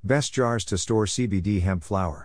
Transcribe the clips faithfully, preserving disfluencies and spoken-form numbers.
Best jars to store C B D hemp flower.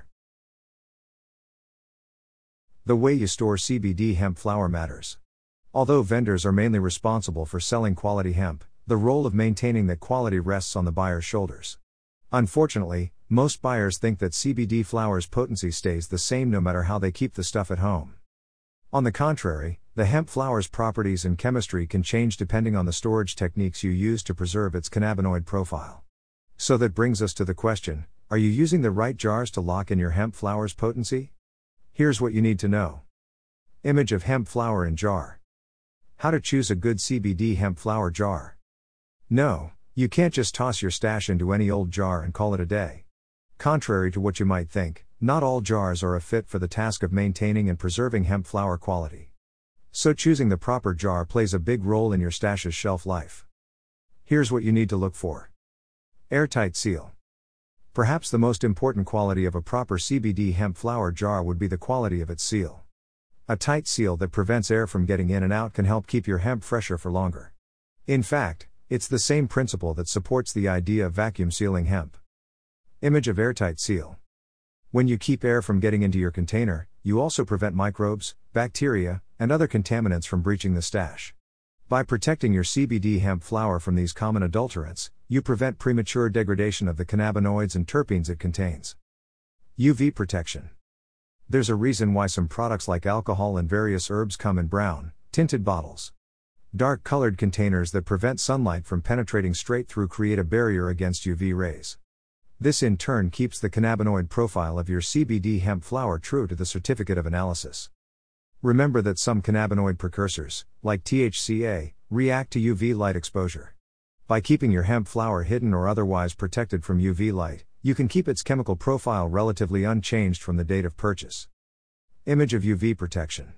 The way you store C B D hemp flower matters. Although vendors are mainly responsible for selling quality hemp, the role of maintaining that quality rests on the buyer's shoulders. Unfortunately, most buyers think that C B D flower's potency stays the same no matter how they keep the stuff at home. On the contrary, the hemp flower's properties and chemistry can change depending on the storage techniques you use to preserve its cannabinoid profile. So that brings us to the question, are you using the right jars to lock in your hemp flower's potency? Here's what you need to know. Image of hemp flower in jar. How to choose a good C B D hemp flower jar. No, you can't just toss your stash into any old jar and call it a day. Contrary to what you might think, not all jars are a fit for the task of maintaining and preserving hemp flower quality. So choosing the proper jar plays a big role in your stash's shelf life. Here's what you need to look for. Airtight seal. Perhaps the most important quality of a proper C B D hemp flower jar would be the quality of its seal. A tight seal that prevents air from getting in and out can help keep your hemp fresher for longer. In fact, it's the same principle that supports the idea of vacuum sealing hemp. Image of airtight seal. When you keep air from getting into your container, you also prevent microbes, bacteria, and other contaminants from breaching the stash. By protecting your C B D hemp flower from these common adulterants, you prevent premature degradation of the cannabinoids and terpenes it contains. U V protection. There's a reason why some products like alcohol and various herbs come in brown, tinted bottles. Dark-colored containers that prevent sunlight from penetrating straight through create a barrier against U V rays. This in turn keeps the cannabinoid profile of your C B D hemp flower true to the certificate of analysis. Remember that some cannabinoid precursors, like T H C A, react to U V light exposure. By keeping your hemp flower hidden or otherwise protected from U V light, you can keep its chemical profile relatively unchanged from the date of purchase. Image of U V protection.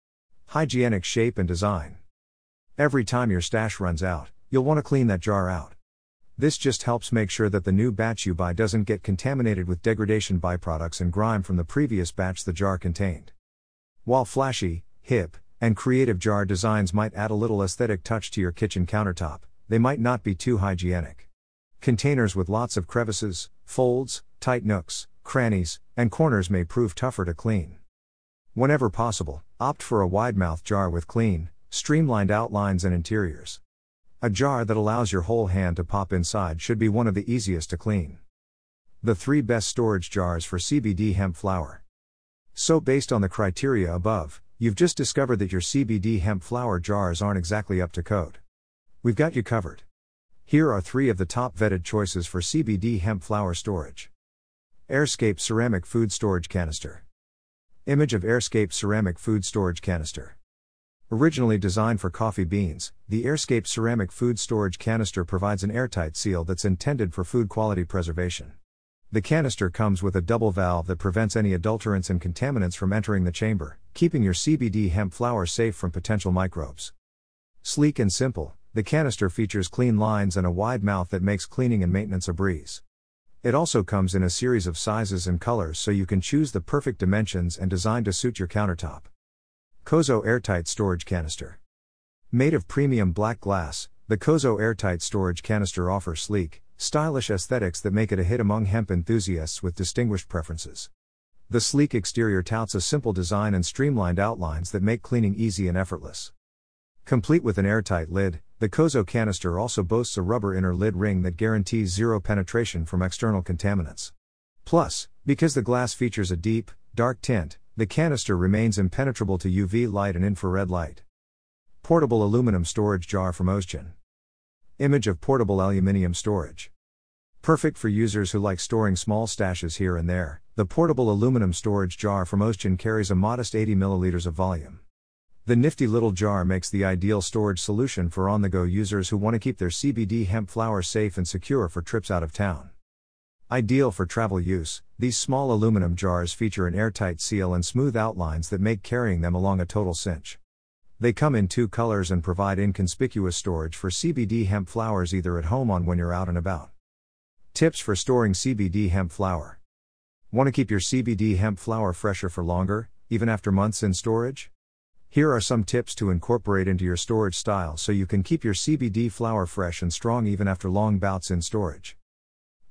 Hygienic shape and design. Every time your stash runs out, you'll want to clean that jar out. This just helps make sure that the new batch you buy doesn't get contaminated with degradation byproducts and grime from the previous batch the jar contained. While flashy, hip, and creative jar designs might add a little aesthetic touch to your kitchen countertop, they might not be too hygienic. Containers with lots of crevices, folds, tight nooks, crannies, and corners may prove tougher to clean. Whenever possible, opt for a wide-mouthed jar with clean, streamlined outlines and interiors. A jar that allows your whole hand to pop inside should be one of the easiest to clean. The three best storage jars for C B D hemp flower. So based on the criteria above, you've just discovered that your C B D hemp flower jars aren't exactly up to code. We've got you covered. Here are three of the top vetted choices for C B D hemp flower storage. Airscape Ceramic Food Storage Canister. Image of Airscape Ceramic Food Storage Canister. Originally designed for coffee beans, the Airscape Ceramic Food Storage Canister provides an airtight seal that's intended for food quality preservation. The canister comes with a double valve that prevents any adulterants and contaminants from entering the chamber, keeping your C B D hemp flower safe from potential microbes. Sleek and simple, the canister features clean lines and a wide mouth that makes cleaning and maintenance a breeze. It also comes in a series of sizes and colors so you can choose the perfect dimensions and design to suit your countertop. Kozo Airtight Storage Canister. Made of premium black glass, the Kozo Airtight Storage Canister offers sleek, stylish aesthetics that make it a hit among hemp enthusiasts with distinguished preferences. The sleek exterior touts a simple design and streamlined outlines that make cleaning easy and effortless. Complete with an airtight lid, the Kozo canister also boasts a rubber inner lid ring that guarantees zero penetration from external contaminants. Plus, because the glass features a deep, dark tint, the canister remains impenetrable to U V light and infrared light. Portable aluminum storage jar from Ozgen. Image of portable aluminium storage. Perfect for users who like storing small stashes here and there, the portable aluminum storage jar from Ozgen carries a modest eighty milliliters of volume. The nifty little jar makes the ideal storage solution for on-the-go users who want to keep their C B D hemp flower safe and secure for trips out of town. Ideal for travel use, these small aluminum jars feature an airtight seal and smooth outlines that make carrying them along a total cinch. They come in two colors and provide inconspicuous storage for C B D hemp flowers either at home or when you're out and about. Tips for storing C B D hemp flower. Want to keep your C B D hemp flower fresher for longer, even after months in storage? Here are some tips to incorporate into your storage style so you can keep your C B D flower fresh and strong even after long bouts in storage.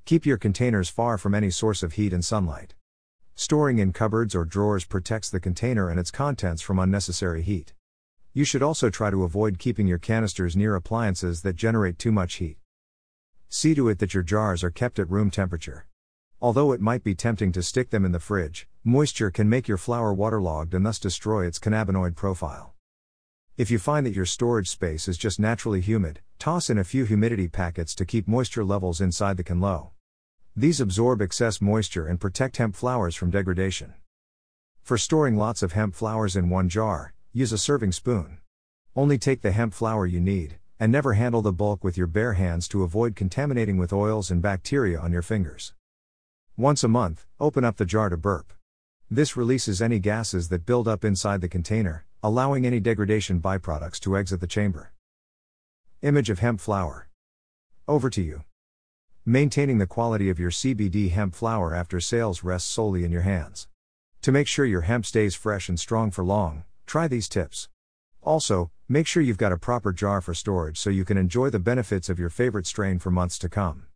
Keep your containers far from any source of heat and sunlight. Storing in cupboards or drawers protects the container and its contents from unnecessary heat. You should also try to avoid keeping your canisters near appliances that generate too much heat. See to it that your jars are kept at room temperature. Although it might be tempting to stick them in the fridge, moisture can make your flour waterlogged and thus destroy its cannabinoid profile. If you find that your storage space is just naturally humid, toss in a few humidity packets to keep moisture levels inside the can low. These absorb excess moisture and protect hemp flowers from degradation. For storing lots of hemp flowers in one jar, use a serving spoon. Only take the hemp flower you need, and never handle the bulk with your bare hands to avoid contaminating with oils and bacteria on your fingers. Once a month, open up the jar to burp. This releases any gases that build up inside the container, allowing any degradation byproducts to exit the chamber. Image of hemp flower. Over to you. Maintaining the quality of your C B D hemp flower after sales rests solely in your hands. To make sure your hemp stays fresh and strong for long, try these tips. Also, make sure you've got a proper jar for storage so you can enjoy the benefits of your favorite strain for months to come.